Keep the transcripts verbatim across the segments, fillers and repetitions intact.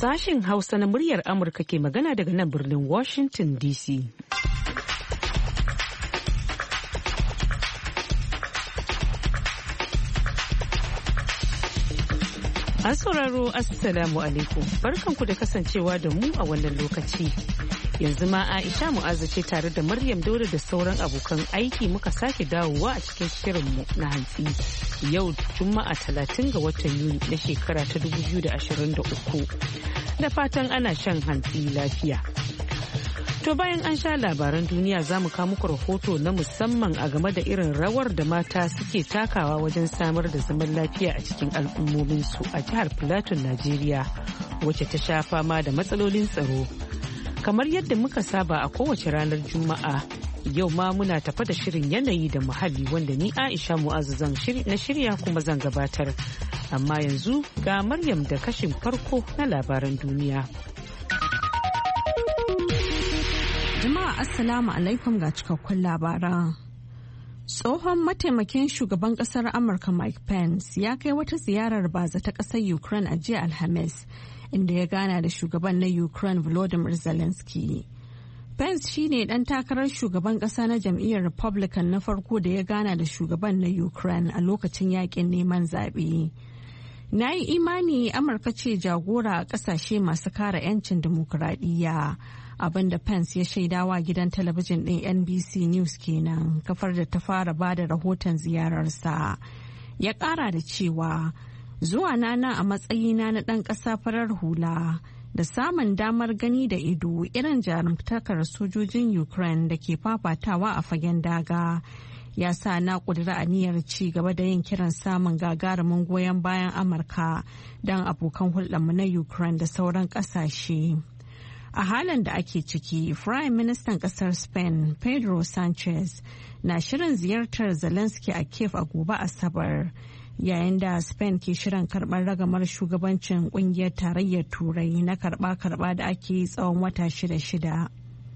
Sashen Hausa na muryar Amurka ke magana daga nan birnin Washington D C. An sauraro Assalamu alaikum, barkanku da kasancewa da mu a wannan lokaci. Yanzu ma Aisha Mu'azza ce tare da Maryam Dauda da sauran abokan aiki muka sake dawowa a cikin shirinmu na hantsi. Yau Juma'a talatin ga watan Yuni na shekara ta dubu biyu da ashirin da uku. Da fatan ana shan hantsi lafiya. To bayan an sha labaran duniya za mu kawo muku rahoto na musamman a game da irin rawar da mata suke takawa wajen samar da zaman lafiya a cikin al'ummominsu a jihar Plateau, Najeriya, wacce ta sha fama da matsalolin tsaro. Kamar yadda muka saba a kowace ranar Juma'a, yau ma muna tafa da shirin yanayi da muhalli wanda ni Aisha Mu'azu zan na shirya kuma zan gabatar. Amma yanzu ga Maryam da kashin farko na labaran duniya. Jama'a Assalamu alaikum ga cikakkun labaran. Tsohon mataimakin shugaban kasar Amurka Mike Pence ya kai wata ziyarar baza ta kasar Ukraine a jiya Alhamis, inda ya gana da shugaban na Ukraine Volodymyr Zelensky. Pence shine dan takarar shugaban kasa na jam'iyyar Republican na farko da ya gana da shugaban na Ukraine a lokacin yakin neman zaɓe. Na yi imani Amurka ce jagora a ƙasashe masu kare 'yancin dimokuraɗiyya. Abinda Pence ya shaidawa gidan talabijin ɗin N B C News kenan, kafar da ta fara ba da rahoton ziyararsa. Ya ƙara da cewa zuwa nana a matsayina na ɗan ƙasa farar hula da samun damar gani da ido irin jarumtakar sojojin Ukraine da ke fafatawa a fagen daga ya sa na ƙudiri aniyar ci gaba da yin kiran samun gagarumin goyon bayan Amurka don abokan hulɗarmu na Ukraine da sauran ƙasashe. A halin da ake ciki, Prime Ministan kasar Spain, Pedro Sanchez, na shirin ziyartar Zelensky a Kiev a gobe Asabar, yayin da Spain ke shirin karɓar ragamar shugabancin ƙungiyar tarayyar Turai na karɓa-karɓa da ake yi tsawon wata shida-shida.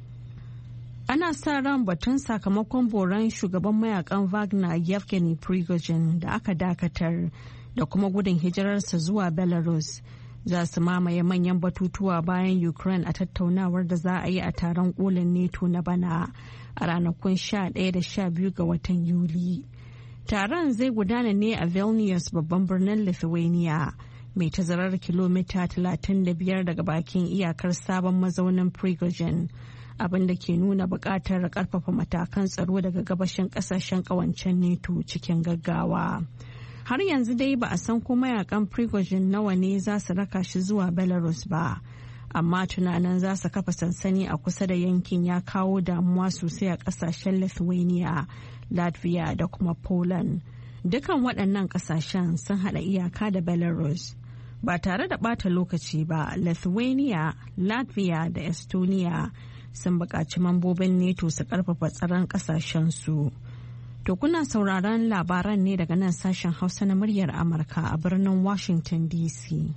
Ana sa ran batun sakamakon boran shugaban mayakan Wagner Yevgeny Prigozhin da aka dakatar da kuma gudun hijirarsa zuwa Belarus za su mamaye manyan batutuwa bayan Ukraine a tattaunawar da za a yi a taron kolin NATO na bana a ranakun sha ɗaya da sha biyu ga watan Yuli. Taron zai gudana ne a Vilnius, babban birnin Lithuania, mai tazarar kilomita talatin da biyar daga bakin iyakar sabon mazaunin Prigozhin, abin da ke nuna buƙatar ƙarfafa matakan tsaro daga gabashin ƙasashen ƙawancen NATO cikin gaggawa. Har yanzu dai ba a san ko mayakan Prigozhin nawa ne za su raka shi zuwa Belarus ba, amma tunanin za su kafa sansani a kusa da yankin ya kawo damuwa sosai a kasashen Lithuania, Latvia da kuma Poland. Dukan waɗannan kasashen sun haɗa iyaka da Belarus. Ba tare da ɓata lokaci ba, Lithuania, Latvia da Estonia sun buƙaci mambobin NATO su ƙarfafa tsaron ƙasashensu. To kuna sauraron labaran ne daga nan sashen Hausa na muryar Amurka a birnin Washington D C.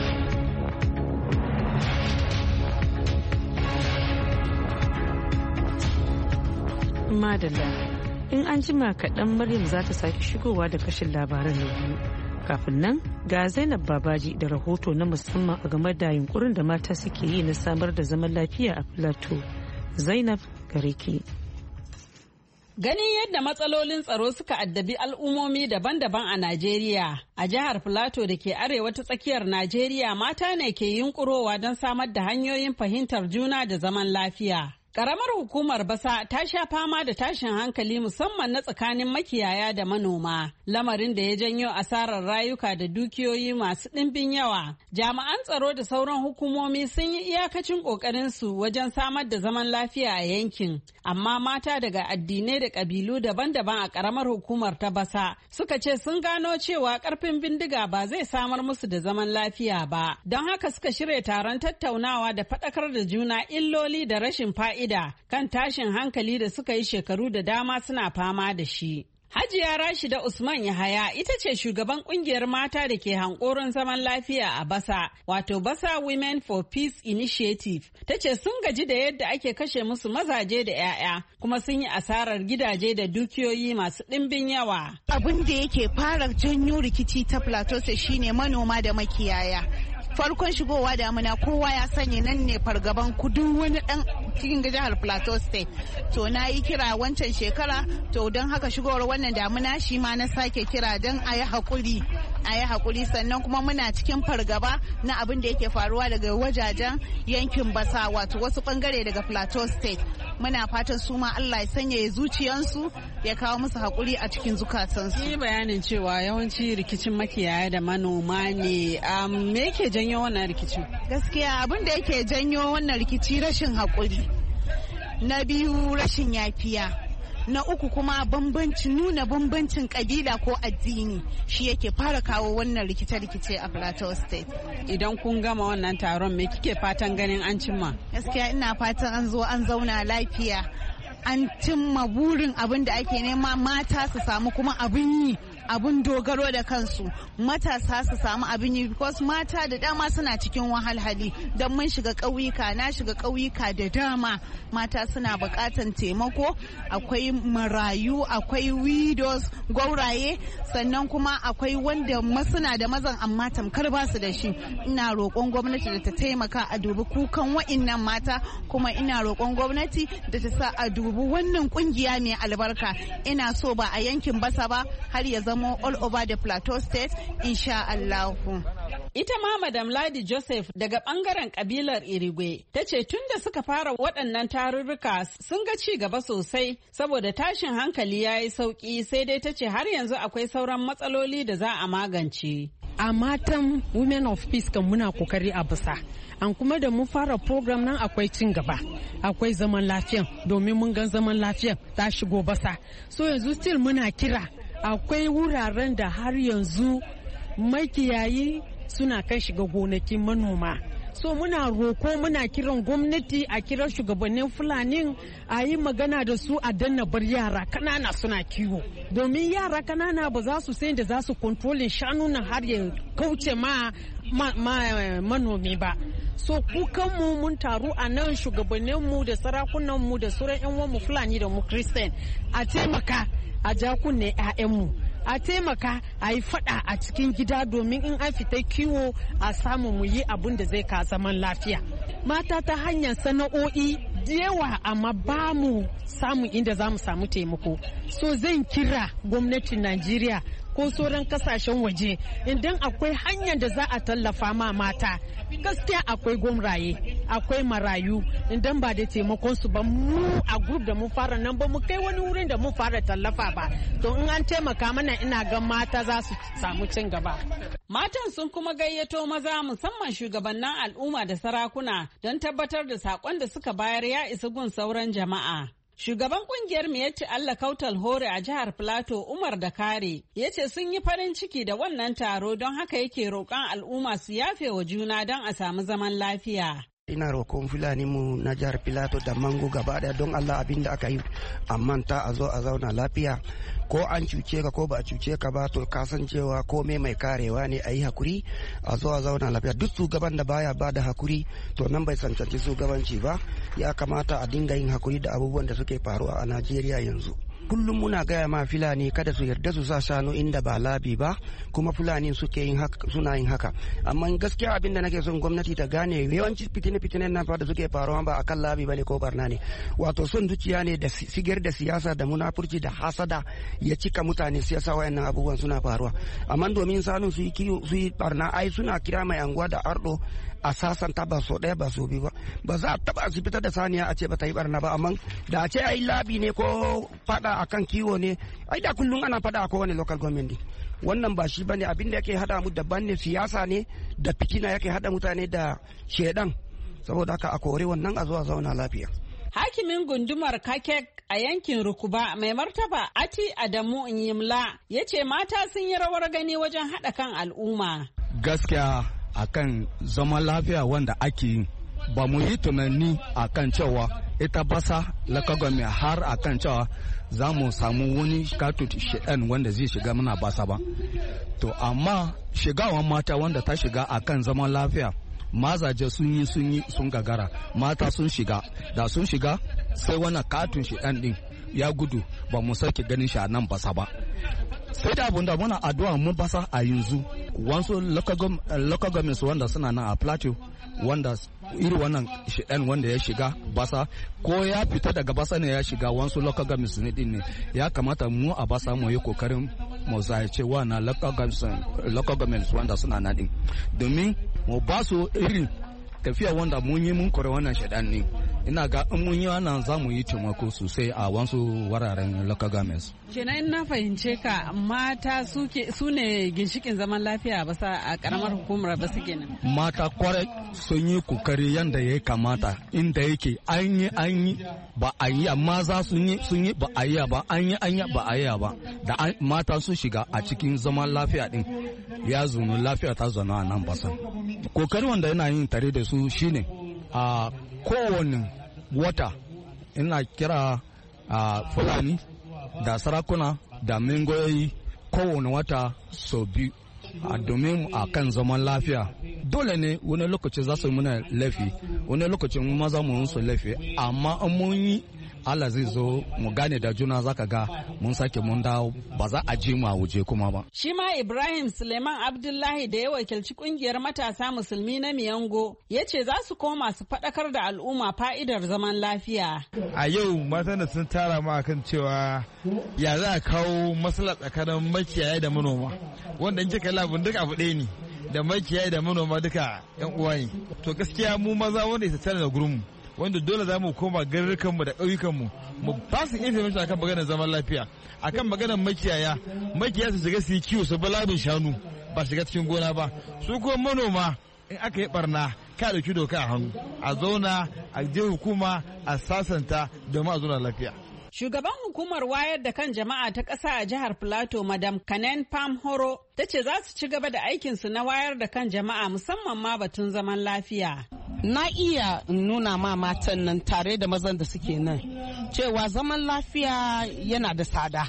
Madalla, in an jima kaɗan Maryam za ta sake shigowa da kashin labaran na biyu. Kafin nan ga Zainab Babaji da rahoto na musamman a game da yunkurin da mata suke yi na samar da zaman lafiya a Plateau. Zainab gare ki. Ganin yadda matsalolin tsaro suka addabi al'ummomi daban-daban a Najeriya, a jihar Filato da ke arewa ta tsakiyar Najeriya mata ne ke yunkurowa don samar da hanyoyin fahimtar juna da zaman lafiya. Ƙaramar hukumar Basa ta sha fama da tashin hankali musamman na tsakanin makiyaya da manoma, lamarin da ya janyo asarar rayuka da dukiyoyi masu ɗimbin yawa. Jami'an tsaro da sauran hukumomi sun yi iyakacin ƙoƙarinsu wajen samar da zaman lafiya a yankin, amma mata daga addinai da ƙabilu daban-daban a ƙaramar hukumar ta Basa suka ce sun gano cewa ƙarfin bindiga ba zai samar musu da zaman lafiya ba, don haka suka shirya taron tattaunawa da faɗakar da juna illoli da rashin fa'ida kan tashin hankali da suka yi shekaru da dama suna fama da shi. Hajiya Rashida Usman Yahaya ita ce shugaban kungiyar mata da ke hankoron zaman lafiya a Basa, wato Basa Women for Peace Initiative. Ta ce sun gaji da yadda ake kashe musu mazaje da 'ya'ya, kuma sun yi asarar gidaje da dukiyoyi masu ɗimbin yawa. Abin da yake fara janyo rikici ta Plateau shine manoma da makiyaya. farkon shigowa damuna kowa ya sani nan ne fargaban kudin wani dan cikin jihar Plateau State. To na yi kira wancan shekara, to don haka shigowar wannan damuna shi ma na sake kira don a yi haƙuri a yi haƙuri sannan kuma muna cikin fargaba na abin da yake faruwa daga wajajen yankin Basa wato wasu bangare daga Plateau State. Muna fatan su ma Allah ya sanya zuciyansu ya kawo musu haƙuri a cikin zukatansu. Yi bayanin cewa yawanci rikicin makiyaya da manoma ne, me yake janyo wannan rikicin? Gaskiya abin da yake janyo wannan rikici rashin haƙuri, na biyu rashin yafiya, na uku kuma bambancin nuna bambancin kabila ko addini shi yake fara kawo wannan rikice-rikice a Plateau State. Idan kun gama wannan taron me kike fatan ganin an cimma? Gaskiya ina fatan an zo an zauna lafiya, an cimma burin abin da ake nema, mata su samu kuma abin yi, abin dogaro da kansu, matasa su samu abin yi, because mata da dama suna cikin wahalhali. Don mun shiga ƙauyuka, na shiga ƙauyuka da dama, mata suna buƙatan taimako, akwai marayu, akwai widows, gwauraye, sannan kuma akwai wanda suna da mazan amma tamkar ba su da shi. Ina roƙon gwamnati da ta taimaka a dubi kukan wa'innan mata, kuma ina roƙon gwamnati da ta sa a dubi wannan kungiya mai albarka. Ina so ba a yankin Basa ba, har ya zama all over the Plateau State, insha Allah. Ita ma Madam Ladi Joseph daga bangaren kabilar Irigwe ta ce tun da suka fara waɗannan tarurruka sun ga ci gaba sosai saboda tashin hankali ya yi sauƙi, sai dai ta ce har yanzu akwai sauran matsaloli da za a magance. A matan Women of Peace kan muna kokari a Basa. An kuma da mun fara program nan akwai cin gaba, akwai zaman lafiyan, domin mun gan zaman lafiyan ta shigo Basa. So yanzu still muna kira, akwai wuraren da har yanzu makiyayi suna kan shiga gonakin manoma. So muna roko, muna kiran gwamnati a kira shugabannin Fulani a yi magana da su a danna bar yara kanana suna kiwo, domin yara kanana ba za su san da za su kontrolin shanu na har ya kauce ma manomi ba. So kukanmu mun taru a nan, shugabanninmu da sarakunanmu da sauran 'yan uwanmu Fulani da mu Christian, a taimaka a ja kunne 'ya'yanmu, a taimaka a yi fada a cikin gida domin in an fita kiwo a samu mu yi abin da zai ka zaman lafiya. Mata ta hanyar sana'o'i da yawa amma ba mu samu inda za mu samu taimako. So zan kira gwamnatin Najeriya ko sauran kasashen waje idan akwai hanyar da za a tallafa ma mata. Gaskiya akwai gwamraye, akwai marayu, idan ba da taimakon su ba, mu a group da mun fara nan ba mu kai wani wurin da mun fara tallafa ba. To in an taimaka mana ina ga mata za su samu cin gaba. Matan sun kuma gayyato maza musamman shugabannin al'umma da sarakuna don tabbatar da sakon da suka bayar ya isa gun sauran jama'a. Shugaban kungiyar Miyetti Allah Kautal Hore a jihar Plateau, Umar da Kare, ya ce sun yi farin ciki da wannan taro, don haka yake roƙon al'umma su yafe wa juna don a samu zaman lafiya. Ina roƙon Fulani mu na jihar Plateau da Mangu gaba daya don Allah abin da aka yi a manta, a zo a zauna lafiya. Ko an cuce ka ko ba a cuce ka ba, to kasancewa komai mai karewa ne, a yi hakuri a zo a zauna lafiya. Duk shugaban da baya ba da hakuri to nan bai cancanci shugabanci ba. Ya kamata a dinga yin hakuri da abubuwan da suke faruwa a Najeriya yanzu. Kullum muna gaya ma Fulani kada su yarda su sa shanu inda ba labi ba, kuma Fulani suke yin haka, suna yin haka. Amma gaskiya abin da nake son gwamnati ta gane, yawanci fitine-fitinen nan fa da suke faruwa ba akan labi bane ko barna ne. Wato son zuciya ne da sigar da siyasa da munafurci da hasada ya cika mutane, siyasa wayannan abubuwan suna faruwa. Amma domin sanu su yi kiyo su yi barna, ai suna kira mai anguwa da ardo a sasanta ba so ɗaya ba so biyu ba. Ba za a taba su fitar da saniya a ce ba ta yi barna ba, amma da a ce ai labi ne ko fada akan kiwo ne, ai da kullum ana fada a kowane local government. Wannan ba shi bane, abin da yake hada mu daban ne, siyasa ne da fitina yake hada mutane da shedan. Saboda haka a kore wannan, a zuwa zauna lafiya. Hakimin gundumar Kakek a yankin Rukuba mai martaba Ati Adamu Nyimla ya ce mata sun yi rawar gani wajen haɗa kan al'umma. Gaskiya akan zaman lafiya wanda ake yi, ba mu yi tunani akan cewa ita Basa lakagwami har akan cewa za mu samu wani katut shiɗan wanda zai shiga mana Basa ba. To amma shigawan mata wanda ta shiga akan zaman lafiya, mazaje sun yi sun yi sun gagara, mata sun shiga, da sun shiga sai wannan katun shiɗan din ya gudu, ba mu sake ganin shi a nan Basa ba. sai da abun da muna addu'a mun basa a yanzu wasu local governments wanda suna nan a plateau wanda iri wannan shiɗan wanda ya shiga basa ko ya fita daga basa ne ya shiga wasu local governments ne din ne ya kamata mu a basa mu yi kokarin mu zaice wannan local governments wanda suna nan din domin mu ba su irin tafiya wanda mun yi mun kore wannan shiɗan ne ina ga in mun yi wannan za mu yi taimako sosai a wasu wuraren local governments. Kenan in na fahimce ka mata su ne ginshikin zaman lafiya ba sa a karamar hukumar ba su kenan. Mata kwarai sun yi kokari yanda ya kamata inda yake an yi an yi ba a yi maza sun yi sun yi ba a yi ba an yi an yi ba a yi ba da mata su shiga a cikin zaman lafiya din ya zunu lafiya ta zana a nan basan. Kokari wanda yana yin tare da su shine a kowane wata ina kira a fulani da sarakuna da mingoyi kowane wata sau biyu a domin a kan zaman lafiya dole ne wani lokaci za su muna laifi wani lokacin mu maza mu su laifi amma an mun yi Allah zai zo mu gane da juna zaka ga mun sake mun dawo ba za a ji mu a waje kuma ba. Shi ma Ibrahim Suleiman Abdullahi da ya wakilci kungiyar matasa musulmi na Miyango ya ce za su koma su faɗakar da al'umma fa'idar zaman lafiya. A yau matan da sun tara mu akan cewa ya za a kawo matsala tsakanin makiyaya da manoma wanda in kika labun duk abu ɗaya ne da makiyaya da manoma duka yan uwa ne. To gaskiya mu maza wanda ya tattara da gurin wanda dole za mu koma garurukanmu da ƙauyukanmu mu ba su information akan maganar zaman lafiya akan maganar makiyaya makiyaya su shiga su yi kiwo su balabin shanu ba shiga cikin gona ba su kuma manoma in aka yi barna ka dauki doka a hannu a zauna a je hukuma a sasanta domin a zauna lafiya. Shugaban hukumar wayar da kan jama'a ta ƙasa a jihar Plateau, Madam Kanen Pam Horo, ta ce za su ci gaba da aikinsu na wayar da kan jama'a musamman ma batun zaman lafiya. Na iya nuna ma matan nan tare da mazan da suke nan cewa zaman lafiya yana da tsada.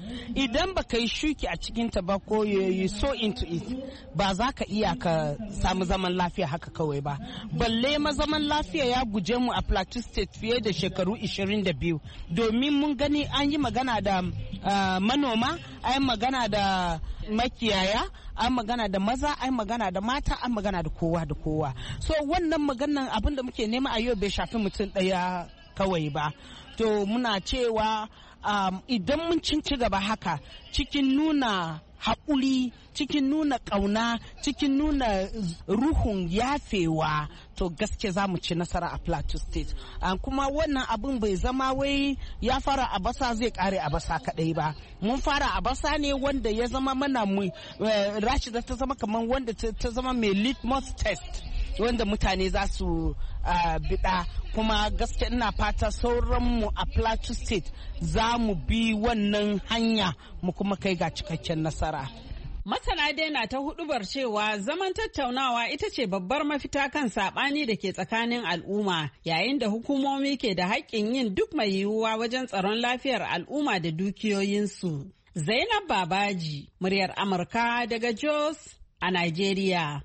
Idan ba ka yi shuki a cikinta ba ko you so into it ba za ka iya ka samu zaman lafiya haka kawai ba. Balle ma zaman lafiya ya guje mu a Plateau State fiye da shekaru ishirin da biyu domin mun gani an yi magana da uh, manoma, an yi magana da makiyaya, an magana da maza, an magana da mata, an magana da kowa da kowa. So wannan maganan abin da muke nema a yau bai shafi mutum ɗaya kawai ba. To muna cewa um, idan mun ci gaba haka cikin nuna haƙuri, cikin nuna ƙauna, cikin nuna ruhun yafewa, to gaske za mu ci nasara a Plateau State. Um, kuma wannan abin bai zama wai ya fara a basa zai kare a basa kaɗai ba. Mun fara a basa ne wanda ya zama mana mu uh, Rashida ta zama kamar wanda ta zama mai litmus test wanda mutane za su uh, biɗa, kuma gaske ina fata sauranmu a Plateau State za mu bi wannan hanya mu kuma kai ga cikakken nasara. Masana dai na ta hudubar cewa zaman tattaunawa ita ce babbar mafita kan sabani da ke tsakanin al'umma, yayin da hukumomi ke da haƙƙin yin duk mai yiwuwa wajen tsaron lafiyar al'umma da dukiyoyinsu. Zainab Babaji, muryar Amurka daga Jos a Najeriya.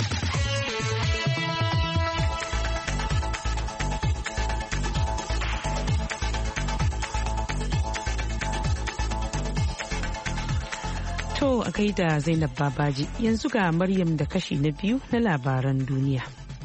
To a gaida Zainab Babaji, yanzu ga Maryam da kashi na biyu na labaran duniya.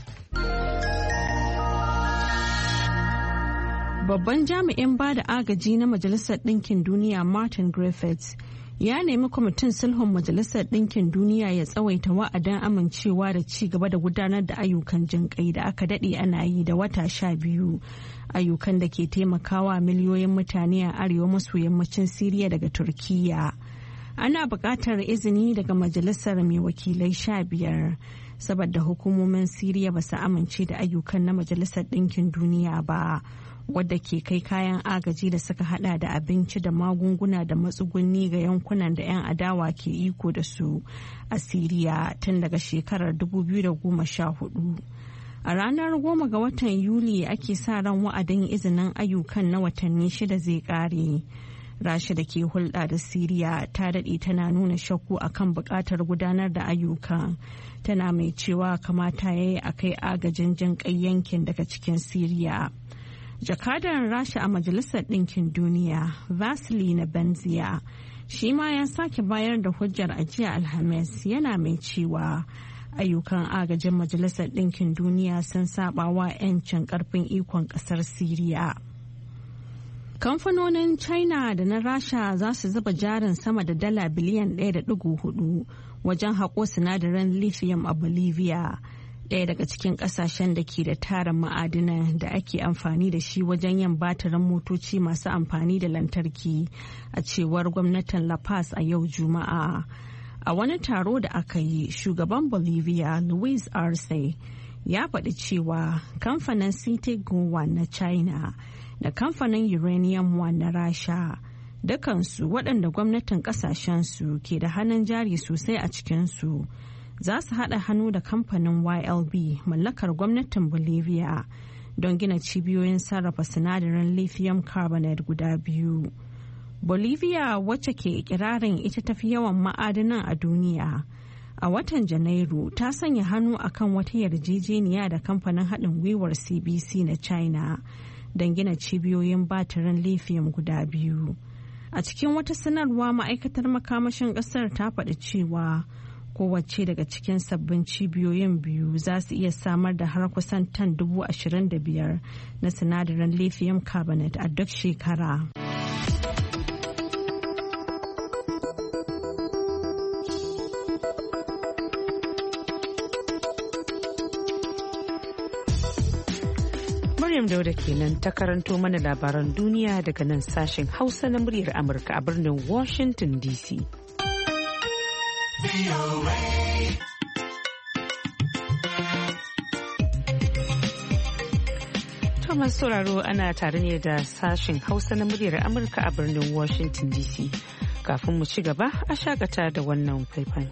Babban jami'in ba da agaji na Majalisar Ɗinkin Duniya Martin Griffiths ya nemi kwamitin sulhun Majalisar Ɗinkin Duniya ya tsawaita wa'adin amincewa da ci gaba da gudanar da ayyukan jinƙai da aka daɗe ana yi da wata sha biyu. Ayyukan da ke taimakawa miliyoyin mutane a arewa maso yammacin Siriya daga Turkiyya. Ana buƙatar izini daga majalisar mai wakilai sha biyar saboda hukumomin Siriya ba su amince da ayyukan na Majalisar Ɗinkin Duniya ba, wadda ke kai kayan agaji da suka hada da abinci da magunguna da matsuguni ga yankunan da 'yan adawa ke iko da su a Siriya tun daga shekarar dubu biyu da goma sha hudu. A ranar goma ga watan Yuli ake sa ran wa'adin izinin ayyukan na watanni shida zai ƙare. Rasha da ke hulɗa da Siriya ta daɗe tana nuna shakku akan buƙatar gudanar da ayyukan, tana mai cewa kamata ya yi a kai agajin jin ƙai yankin daga cikin Siriya. Jakadan Rasha a Majalisar Ɗinkin Duniya, Vasily Nebenzia, shi ma ya sake bayar da hujjar ajiya Alhamis yana mai cewa ayyukan agajin Majalisar Ɗinkin Duniya sun saba wa 'yancin karfin ikon ƙasar Siriya. Kamfanonin China da na Rasha za su zuba jarin sama da dala biliyan ɗaya da ɗigo hudu wajen haƙo sinadarin lithium a Bolivia, ɗaya daga cikin ƙasashen da ke da tarin ma'adinan da ake amfani da shi wajen yin batirin motoci masu amfani da lantarki, a cewar gwamnatin La Paz a yau Juma'a. A wani taro da aka yi, shugaban Bolivia Luis Arce ya faɗi cewa kamfanin CITIC Gowan na China da kamfanin Uranium One na Rasha dukansu waɗanda gwamnatin ƙasashensu ke da hannun jari sosai a cikinsu za su haɗa hannu da kamfanin Y L B mallakar gwamnatin Bolivia don gina cibiyoyin sarrafa sinadarin lithium carbonate guda biyu. Bolivia, wacce ke ikirarin ita tafi yawan ma'adinan a duniya, a watan Janairu ta sanya hannu akan wata yarjejeniya da kamfanin haɗin gwiwar C B C na China don gina cibiyoyin batirin lithium guda biyu. A cikin wata sanarwa, ma'aikatar makamashin ƙasar ta faɗi cewa kowace daga cikin sabbin cibiyoyin biyu za su iya samar da har kusan tan dubu ashirin da biyar na sinadarin lithium carbonate a duk shekara. Maryam Dauda kenan ta karanto mana labaran duniya daga nan sashen Hausa na muryar Amurka a birnin Washington D C. Thomas sauraro ana tare ne da sashen Hausa na muryar Amurka a birnin Washington D C. Kafin mu ci gaba a shakata da wannan faifan.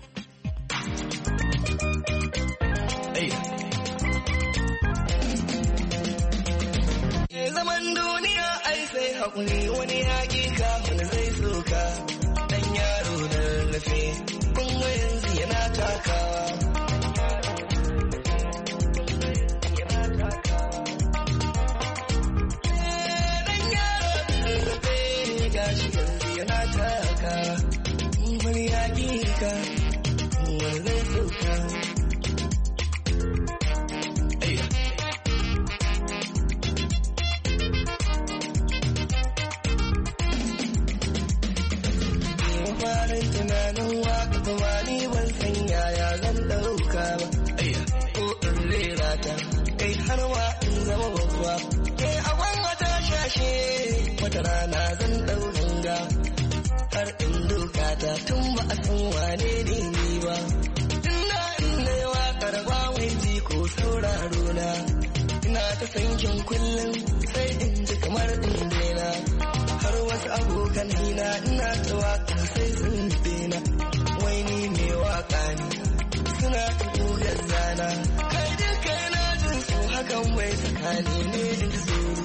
Zaman duniya ai sai haƙuri, wani yaƙi ka wani zai soka. Dan yaro da lafe kuma yanzu yana takawa. Dan yaro da lafe gashi yanzu yana takawa. Wani yaƙi ka wani zai soka. Wata rana zan ɗau ganga har in doka ta tun ba a san wane ne ni ba. Ina inda yi waƙar ba wai ji ko sauraro na. Ina ta sankin kullum sai in ji kamar in daina. Har wasu abokan hina ina ta waƙa sai sun daina. Wai ni mai waƙa ne suna ta kogar zana. Kai duka na jin su hakan bai tsakani ne in ji tsoro.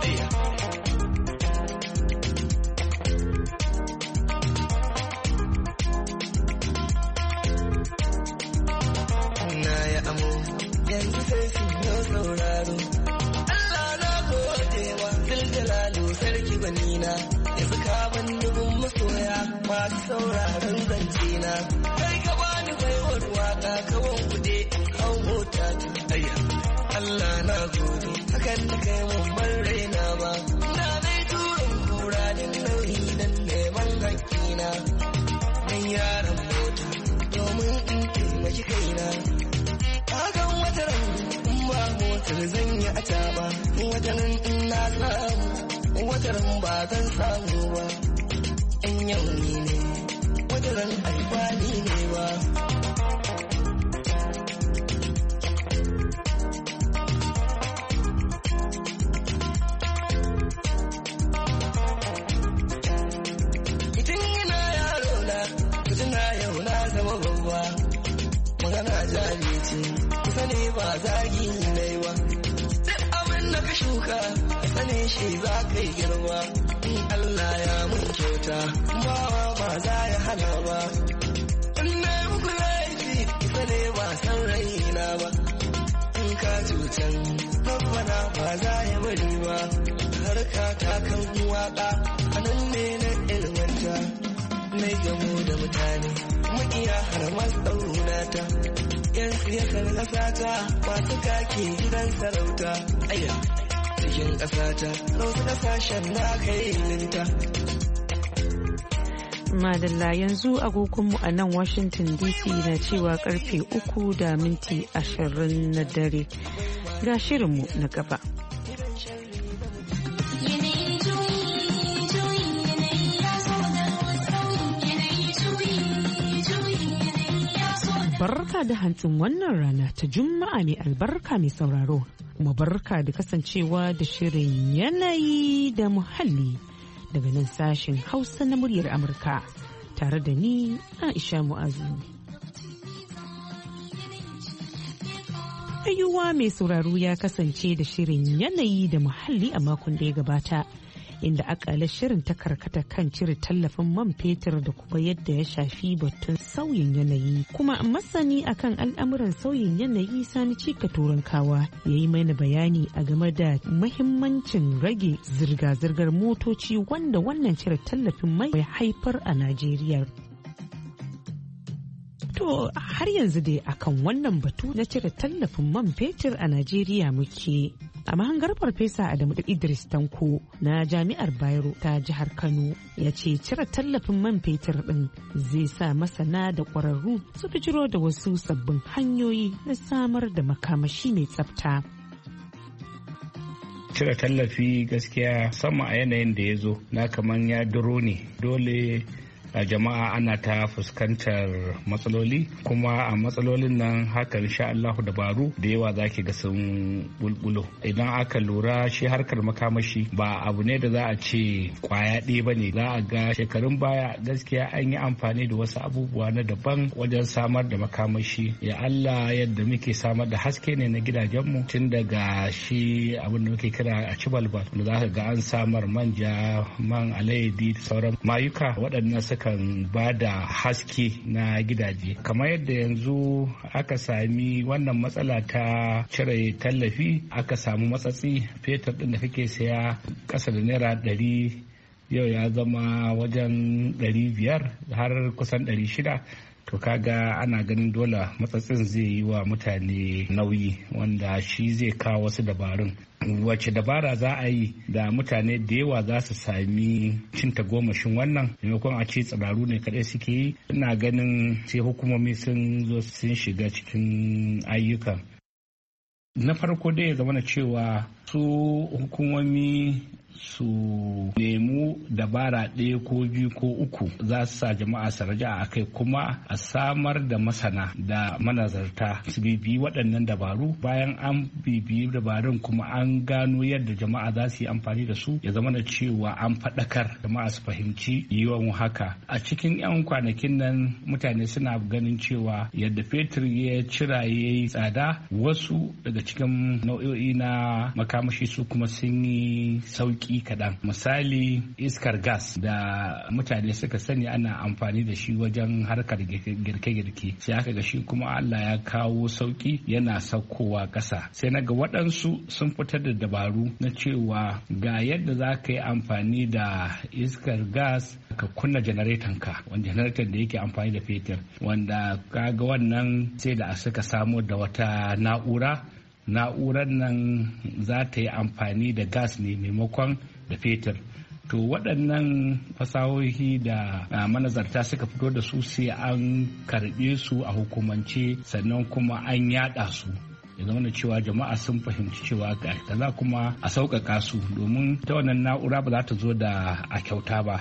Yanzu sai su yi sauraro. Allah na godewa Ziljalalu sarki banina. Yanzu ka ban dubin masoya masu sauraron zance na. Kai ka bani baiwar waka kawon kuɗe hau mota ta. Allah na gode hakan da kai mun bar raina ba. Na mai turin kura da nauyi dan neman hakkina. Dan yaran mota domin in taimaki kaina. Hakan wataran in ba motar zan yi a taɓa, wataran in na samu, wataran ba zan samu ba. In yau ni ne, wataran alfani ne ba. Idan yana yaro na, tuna yau na zama babba. Magana jari ce, kusa ne ba zagi ne ba. Duk abin da ka shuka, sane shi za ka yi girma. In Allah ya mun kyauta, bawa ba za ya hana ba. In na yi muku laifi, kusa ne ba san raina ba. In ka cutan, babbana ba za ya bari ba. Harka ta kan waka, a nan ne na ilmanta. mutane makiya har masu ɗaunata yan siyasar ƙasata masu kake gidan sarauta aya cikin ƙasata na wasu ƙasashen na kai linta. Madalla yanzu agogonmu a nan Washington D C na cewa karfe uku da minti ashirin na dare. Ga shirinmu na gaba. Barka da hantsin wannan rana ta Juma'a mai albarka mai sauraro. Kuma barka da kasancewa da shirin yanayi da muhalli daga nan sashen Hausa na muryar Amurka tare da ni Aisha Mu'azu. Ayyuwa mai sauraro ya kasance da shirin yanayi da muhalli a makon da ya gabata, inda akalla shirin ta karkata kan cire tallafin man fetur da kuma yadda ya shafi batun sauyin yanayi. Kuma masani akan al'amuran sauyin yanayi Sani Cika Turankawa ya yi mana bayani a game da mahimmancin rage zirga-zirgar motoci wanda wannan cire tallafin mai ya haifar a Najeriya. To har yanzu dai akan wannan batu na cire tallafin man fetur a Najeriya muke. A mahangar Farfesa Adamu Idris Tanko na Jami'ar Bayero ta jihar Kano ya ce cire tallafin man fetur ɗin zai sa masana da ƙwararru su bijiro da wasu sabbin hanyoyi na samar da makamashi mai tsafta. Cire tallafi gaskiya sama a yanayin da ya zo na kaman ya duro ne dole a jama'a ana ta fuskantar matsaloli, kuma a matsalolin nan haka insha Allahu dabaru da yawa zaki ga sun bulbulo. Idan aka lura shi harkar makamashi ba abu ne da za a ce kwaya ɗaya ba ne. Za a ga shekarun baya gaskiya an yi amfani da wasu abubuwa na daban wajen samar da makamashi. Ya Allah yadda muke samar da haske ne na gidajenmu, tun daga shi abin da muke kira a ci balbal da za ka ga an samar manja, man alayyadi da sauran mayuka waɗannan suka kan ba da haske na gidaje. Kamar yadda yanzu aka sami wannan matsala ta cire tallafi, aka samu matsatsi fetur ɗin da kake saya ƙasa da naira ɗari yau ya zama wajen ɗari biyar har kusan ɗari shida. To kaga ana ganin dole matsatsin zai yi wa mutane nauyi, wanda shi zai kawo wasu dabarun. Wace dabara za a yi da mutane da yawa za su sami cin tagomashin wannan, maimakon a ce tsiraru ne kaɗai suke yi? Ina ganin sai hukumomi sun zo sun shiga cikin ayyukan. Na farko dai ya zama na cewa su hukumomi su nemu dabara ɗaya ko biyu ko uku za su sa jama'a su raja a kai, kuma a samar da masana da manazarta su bibiyi waɗannan dabaru. Bayan an bibiyi dabarun kuma an gano yadda jama'a za su yi amfani da su, ya zama da cewa an faɗakar jama'a su fahimci yiwuwan haka. A cikin 'yan kwanakin nan mutane suna ganin cewa yadda fetur ya cira ya yi tsada, wasu daga cikin nau'o'i na makamashi su kuma sun yi sauki kaɗan. Misali iskar gas da mutane suka sani ana amfani da shi wajen harkar girke-girke, sai aka ga shi kuma Allah ya kawo sauki yana saukowa ƙasa. Sai na ga waɗansu sun fitar da dabaru na cewa ga yadda za ka yi amfani da iskar gas ka kunna janareton ka, wanda janareton da yake amfani da fetur, wanda kaga wannan sai da suka samo da wata na'ura na'urar nan za ta yi amfani da gas ne maimakon da fetur. To waɗannan fasahohi da manazarta suka fito da su sai an karɓe su a hukumance, sannan kuma an yaɗa su, ya zama cewa jama'a sun fahimci cewa ga kaza, kuma a sauƙaƙa su, domin ta wannan na'ura ba za ta zo da a kyauta ba.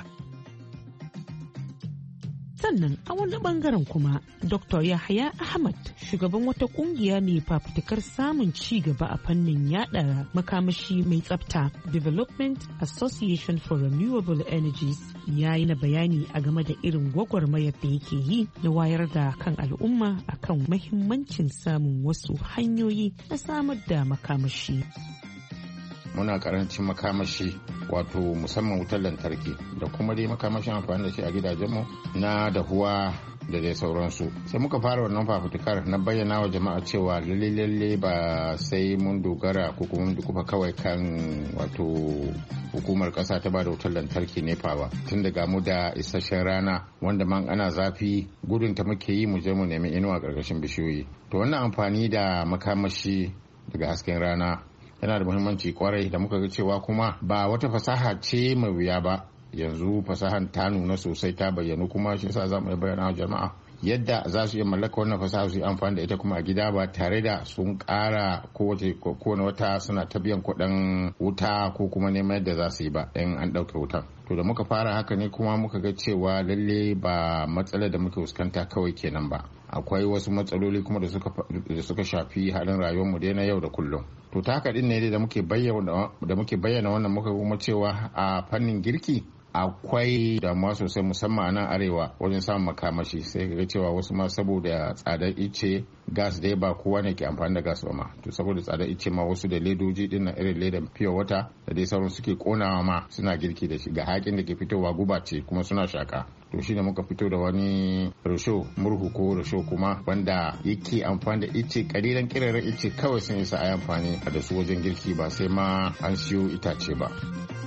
Sannan a wani bangaren kuma Doctor Yahaya Ahmad, shugaban wata kungiya mai fafutukar samun ci gaba a fannin yada makamashi mai tsafta, Development Association for Renewable Energies, ya yi na bayani a game da irin gwagwarmayar da yake yi na wayar da kan al'umma akan mahimmancin samun wasu hanyoyi na samar da makamashi. Muna karancin makamashi, wato musamman wutar lantarki, da kuma dai makamashin amfani da shi a gidajenmu na dahuwa da dai sauransu. Sai muka fara wannan fafutukar na bayyana wa jama'a cewa lalle lalle ba sai mun dogara ko kuma mun dukufa kawai kan wato hukumar kasa ta bada wutar lantarki nepa ba, tun daga mu da isasshen rana wanda man ana zafi gudun ta muke yi mu je mu nemi inuwa karkashin bishiyoyi. To wannan amfani da makamashi daga hasken rana yana da muhimmanci kwarai da muka ga cewa kuma ba wata fasaha ce mai wuya ba. Yanzu fasahan ta nuna sosai ta bayyanu, kuma shi yasa za mu bayyana wa jama'a yadda za su iya mallaka wannan fasaha su yi amfani da ita kuma a gida ba tare da sun kara kowace kowane wata suna ta biyan kuɗin wuta ko kuma neman yadda za su yi ba in an ɗauke wutan. To da muka fara haka ne kuma muka ga cewa lalle ba matsalar da muke fuskanta kawai kenan ba, akwai wasu matsaloli kuma da suka da suka shafi halin rayuwarmu dai na yau da kullum. To ta haka din ne da muke bayyana da muke bayyana wannan muka kuma cewa a fannin girki akwai damuwa sosai musamman a nan arewa wajen samun makamashi. Sai ga cewa wasu ma saboda tsadar ice gas dai ba kowa ne ke amfani da gas ba ma, to saboda tsadar ice ma wasu da ledoji din na irin ledan fiye wata da dai sauran suke konawa ma suna girki da shi, ga hakin da ke fitowa guba ce kuma suna shaka. To shine muka fito da wani rusho murhu ko rusho kuma wanda yake amfani da ice kalilan kiraren ice kawai sun isa a yi amfani da su wajen girki ba sai ma an siyo itace ba.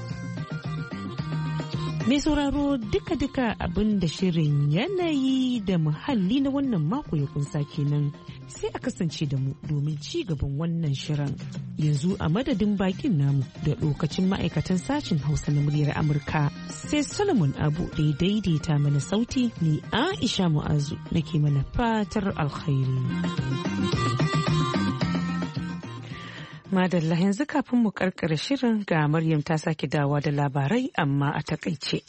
Mai sauraro duka-duka abin da shirin yanayi da muhalli na wannan mako ya kunsa kenan, sai a kasance da mu domin ci gaban wannan shirin. Yanzu a madadin bakin namu da lokacin ma'aikatan sashen Hausa na muryar Amurka, sai Solomon Abu da ya daidaita mana sauti, ni Aisha Mu'azu nake mana fatar alkhairi. Madalla, yanzu kafin mu karkare shirin ga Maryam ta sake dawa da labarai amma a takaice.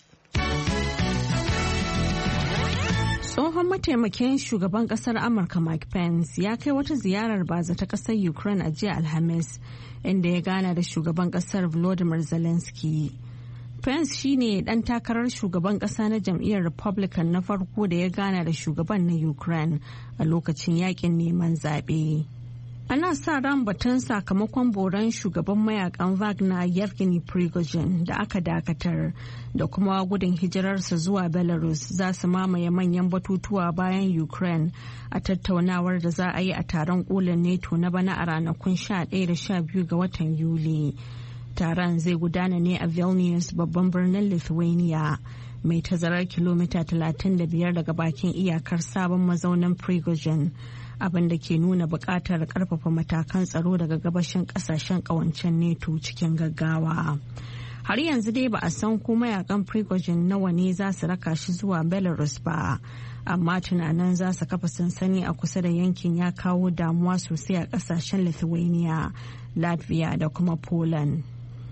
Tsohon mataimakin shugaban kasar Amurka Mike Pence ya kai wata ziyarar bazata kasar Ukraine a jiya Alhamis, inda ya gana da shugaban kasar Volodymyr Zelensky. Pence shine dan takarar shugaban kasa na jam'iyyar Republican na farko da ya gana da shugaban na Ukraine a lokacin yakin neman zaɓe. Ana sa ran batun sakamakon boran shugaban mayakan Wagner Yevgeny Prigozhin da aka dakatar da kuma gudun hijirarsa zuwa Belarus za su mamaye manyan batutuwa bayan Ukraine a tattaunawar da za a yi a taron kolin NATO na bana a ranakun sha ɗaya da sha biyu ga watan Yuli. Taron zai gudana ne a Vilnius, babban birnin Lithuania, mai tazarar kilomita talatin da biyar daga bakin iyakar sabon mazaunin Prigozhin, abin da ke nuna buƙatar ƙarfafa matakan tsaro daga gabashin ƙasashen ƙawancen NATO cikin gaggawa. Har yanzu dai ba a san ko mayakan Prigozhin nawa ne za su raka shi zuwa Belarus ba, amma tunanin za su kafa sansani a kusa da yankin ya kawo damuwa sosai a ƙasashen Lithuania, Latvia da kuma Poland.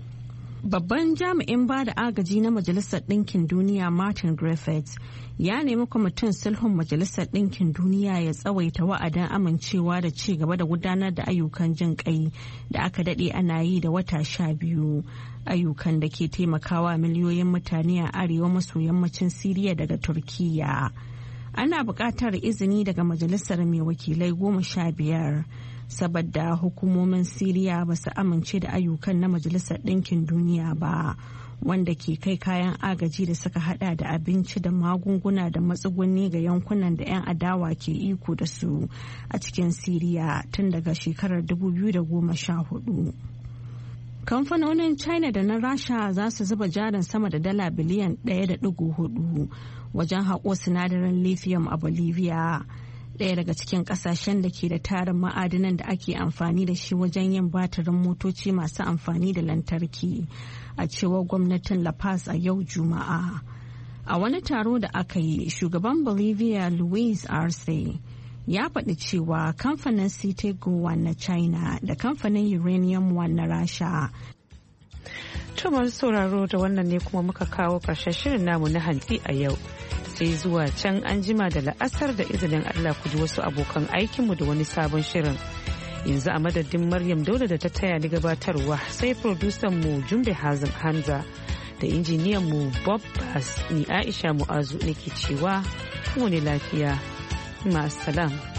Babban jami'in ba da agaji na Majalisar Ɗinkin Duniya Martin Griffiths ya nemi kwamitin sulhun Majalisar Ɗinkin Duniya ya tsawaita wa'adin amincewa da ci gaba da gudanar da ayyukan jin kai da aka daɗe ana yi da wata sha biyu, ayyukan da ke taimakawa miliyoyin mutane a arewa maso yammacin Siriya daga Turkiyya. Ana buƙatar izini daga majalisar mai wakilai goma sha biyar. Saboda hukumomin Siriya ba su amince da ayyukan na Majalisar Ɗinkin Duniya ba, wanda ke kai kayan agaji da suka hada da abinci da magunguna da matsuguni ga yankunan da 'yan adawa ke iko da su a cikin Siriya tun daga shekarar dubu biyu da goma sha hudu. Kamfanonin China da na Rasha za su zuba jarin sama da dala biliyan ɗaya da ɗigo hudu wajen haƙo sinadarin lithium a Bolivia, ɗaya daga cikin ƙasashen da ke da tarin ma'adinan da ake amfani da shi wajen yin batirin motoci masu amfani da lantarki, a cewar gwamnatin La Paz a yau Juma'a. A wani taro da aka yi, shugaban Bolivia Luis Arce ya faɗi cewa kamfanin Citego One na China da kamfanin Uranium One na Rasha. To masu sauraro, da wannan ne kuma muka kawo ƙarshen shirin namu na hantsi a yau. Sai zuwa can an jima da la'asar da izinin Allah ku ji wasu abokan aikinmu da wani sabon shirin. Yanzu a madadin Maryam Dauda da ta taya ni gabatarwa, sai producer mu Jumbe Hazim Hanza da injiniyan mu Bob Bass, ni Aisha Mu'azu nake cewa mu ne lafiya. Ma'assalam.